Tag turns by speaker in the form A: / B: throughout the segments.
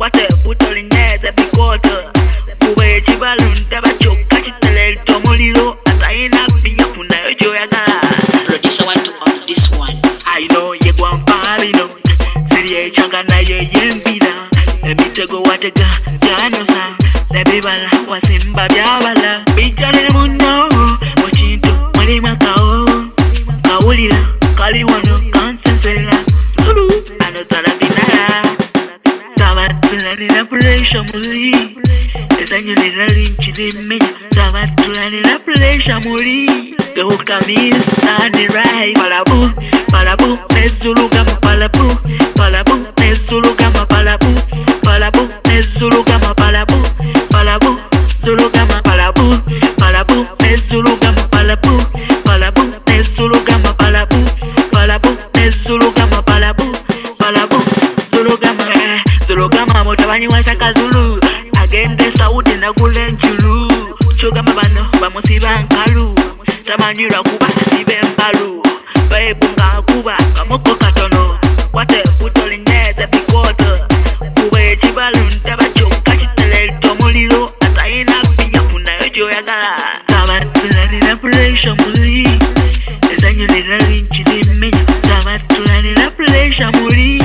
A: Kwate buto lineza bikoto Kube chibalunta bachoka chitele tomolilo Ataina pinya funa yojo yagala
B: Producer want to off this one.
A: I know ye guampalino Siriye changa na ye yembida Emitego watega janosa Nebibala wasimba byabala Bijane muno Mochinto mwali makao Kaulila Kaliwono kansensela Lulu Anotara binara Sabatulani pressure muri Esanyulira linchirimenya Sabatulani pressure muri Tokamis nani rai Palabu, palabu, nezulu gama palabu Palabu, nezulu gama palabu Palabu, nezulu gama palabu Palabu, zulu gama palabu Palabu, nezulu gama palabu Palabu, nezulu gama palabu Palabu, nezulu gama palabu Palabu, zulu gama Zulu gama motabani wasaka zulu Agende saudi na kule njulu Chogama bano, bamusiba nkalu Tamanyura kuba sibe mbalu Baebunga kuba kamoko katono Kwate buto lineza bikoto Kube chibalunta bachoka chitele tomolilo Ataina pinya funa yojo yagala Sabatulani na pressure muri Esanyulira linchirimenya Sabatulani na pressure muri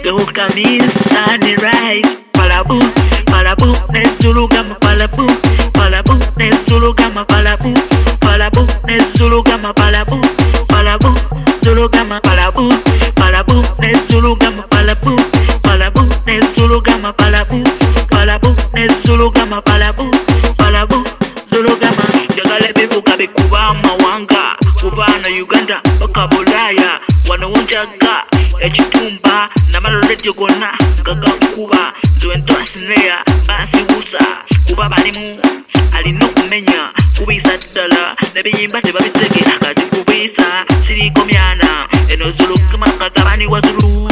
A: Tokamis nani right Palabu, palabu, nezulu gama palabu Palabu, nezulu gama palabu Palabu, nezulu gama palabu Palabu, zulu gama palabu Palabu, nezulu gama palabu Palabu, nezulu gama palabu Palabu, nezulu gama palabu Palabu, zulu gama Jagale bibuka bikuba mawanga Kuba na Uganda, baka Bulaya Wanawunjaga, echitumba Na maloleti gona, kaka kuba Zuento asinea, basi wusa Kuba balimu, alino kumenya Kubisa dala, nebiyimba tebabitege Akati kubisa, siri komyana Eno zulu kama katabani wa zulu